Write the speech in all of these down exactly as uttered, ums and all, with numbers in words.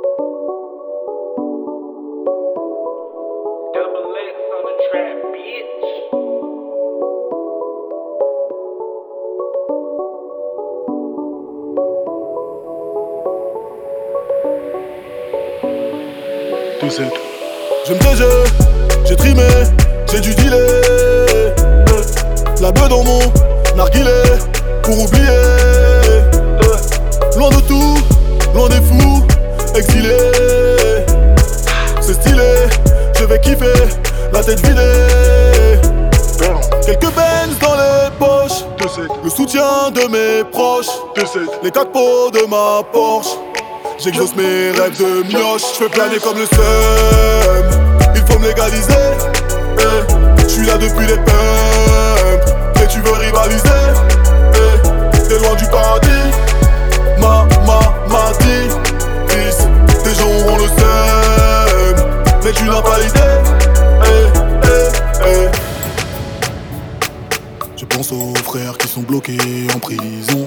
Double X on the trap, bitch. Tout seul. Je me D G, j'ai trimé, j'ai dû dealer. La beuh dans mon narguilé pour oublier. Loin de tout, loin des fous, exilé. C'est stylé, je vais kiffer, la tête vidée. Quelques benz dans les poches, le soutien de mes proches, les quatre pots de ma Porsche. J'exauce mes rêves de mioche, j'fais planer comme le seum. Il faut me légaliser, eh. J'suis là depuis les pumps, et tu veux rivaliser, eh. T'es loin du paradis, ma, ma, ma dit Chris, tes gens auront le seum, mais tu n'as pas l'idée, eh, eh, eh. Je pense aux frères qui sont bloqués en prison.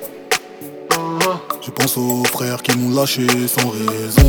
Je pense aux frères qui m'ont lâché sans raison.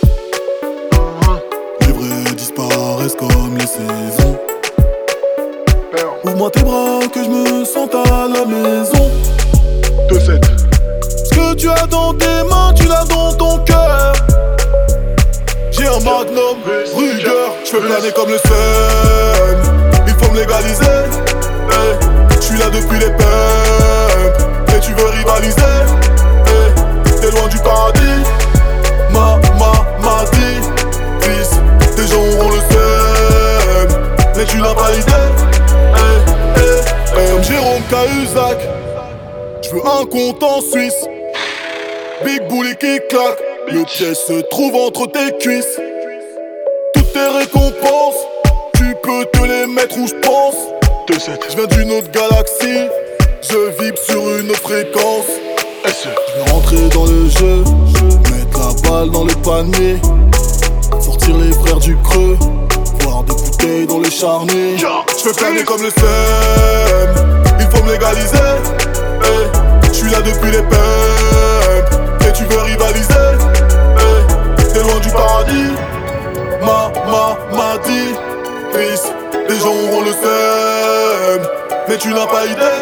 Les vrais disparaissent comme les saisons. Ouvre-moi tes bras que je me sente à la maison. deux sept. Ce que tu as dans tes mains, tu l'as dans ton cœur. J'ai un magnum, rigueur. Je fais planer comme le sun. Il faut me légaliser, hey. Je suis là depuis les pumps, et tu veux rivaliser. T'es loin du paradis, ma, ma, ma dit Chris, tes gens auront le seum, mais tu n'as pas l'idée, eh, eh, eh. Comme Jérôme Cahuzac, j'veux un compte en Suisse. Big Bully qui claque, le piège se trouve entre tes cuisses. Toutes tes récompenses, tu peux te les mettre où j'pense. Je viens d'une autre galaxie, je vibre sur une autre fréquence. Je vais rentrer dans le jeu, mettre la balle dans le panier, sortir les frères du creux, voir des bouteilles dans le charnier. Je fais planer comme le seum, il faut me légaliser, hey. Je suis là depuis les pumps, et tu veux rivaliser, hey. T'es loin du paradis, ma, ma, ma dit Chris, les gens auront le seum, mais tu n'as pas idée.